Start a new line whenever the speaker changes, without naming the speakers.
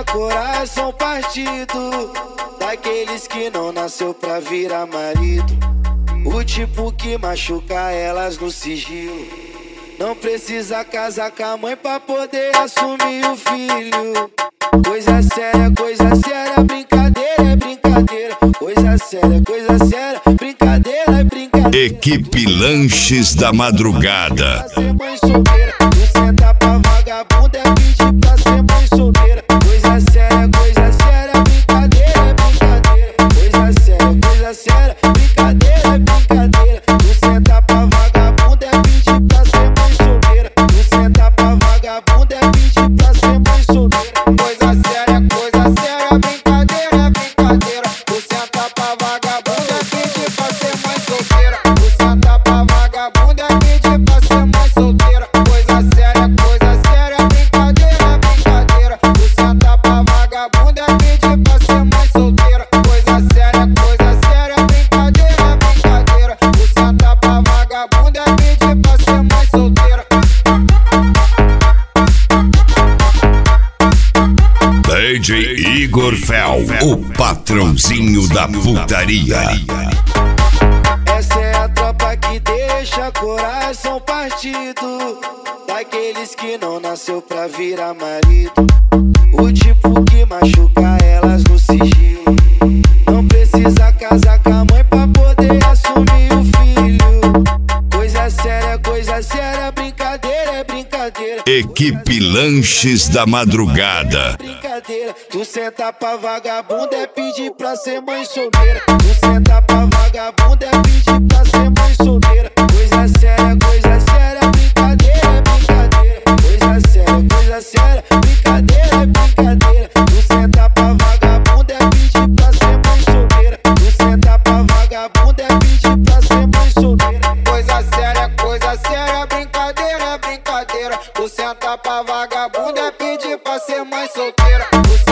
deixa coração partido, daqueles que não nasceu pra virar marido. O tipo que machuca elas no sigilo. Não precisa casar com a mãe pra poder assumir o filho. Coisa séria, brincadeira é brincadeira. Coisa séria, brincadeira é brincadeira.
Equipe Lanches da Madrugada.
Ser mãe solteira, tu senta pra vagabunda é pedir pra ser mãe solteira. Coisa séria, brincadeira é brincadeira. Coisa séria, brincadeira é brincadeira. Tu senta pra vagabunda é pedir pra ser mãe solteira. Tu senta pra vagabunda é pedir pra ser mãe solteira. Coisa séria, brincadeira é brincadeira. Tu senta pra vagabunda é pedir pra ser mãe solteira. Tu senta pra vagabunda é pedir pra ser mãe solteira. Coisa séria, brincadeira é brincadeira. Tu senta pra vagabunda é pedir pra ser mãe solteira. Coisa séria, brincadeira é brincadeira. Tu senta pra vagabunda é pedir pra ser mãe solteira.
DJ Igor Fel, o patrãozinho da putaria.
Essa é a tropa que deixa coração partido, daqueles que não nasceu pra virar marido. O tipo que machuca elas no sigilo. Não precisa casar com a mãe pra poder assumir o filho. Coisa séria, brincadeira é brincadeira.
Equipe Lanches da Madrugada.
Brincadeira, tu senta pra vagabunda é pedir pra ser mãe solteira. Tu senta pra vagabunda é pedir pra ser mãe solteira. Coisa séria, brincadeira é brincadeira. Coisa séria, brincadeira é brincadeira. Tu senta pra vagabunda é pedir pra ser mãe solteira. Tu senta pra vagabunda é pedir pra ser mãe solteira. Coisa séria, brincadeira é brincadeira. Tu senta pra vagabunda é pedir pra ser mãe solteira.